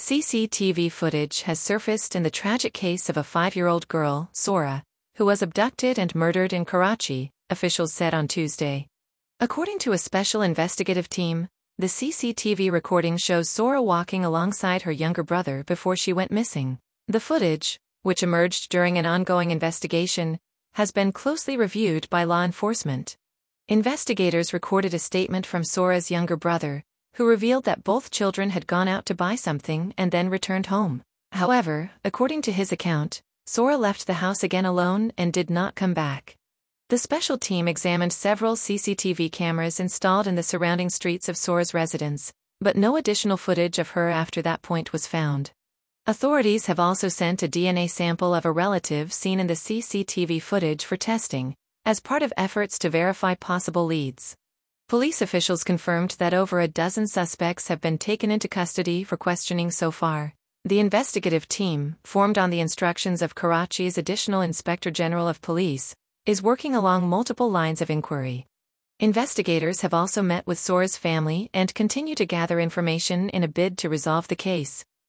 CCTV footage has surfaced in the tragic case of a 5-year-old girl, Sora, who was abducted and murdered in Karachi, officials said on Tuesday. According to a special investigative team, the CCTV recording shows Sora walking alongside her younger brother before she went missing. The footage, which emerged during an ongoing investigation, has been closely reviewed by law enforcement. Investigators recorded a statement from Sora's younger brother, who revealed that both children had gone out to buy something and then returned home. However, according to his account, Sora left the house again alone and did not come back. The special team examined several CCTV cameras installed in the surrounding streets of Sora's residence, but no additional footage of her after that point was found. Authorities have also sent a DNA sample of a relative seen in the CCTV footage for testing, as part of efforts to verify possible leads. Police officials confirmed that over a dozen suspects have been taken into custody for questioning so far. The investigative team, formed on the instructions of Karachi's Additional Inspector General of Police, is working along multiple lines of inquiry. Investigators have also met with Sora's family and continue to gather information in a bid to resolve the case.